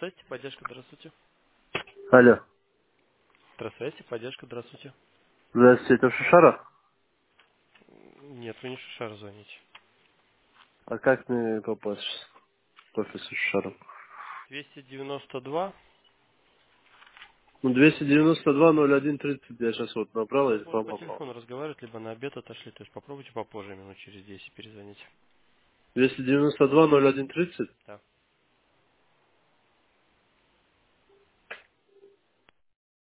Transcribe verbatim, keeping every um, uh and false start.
Здравствуйте, поддержка, здравствуйте. Алло. Здравствуйте, поддержка, здравствуйте. Здравствуйте, это Шишара? Нет, вы не Шишар звоните. А как мне попасть в офис Шишара? двести девяносто два. Ну, двести девяносто два ноль один тридцать я сейчас вот набрал, Сейчас и можно вам по попал. телефону разговаривать, либо на обед отошли. То есть попробуйте попозже, минут через десять перезвонить. двести девяносто два ноль один тридцать? Да.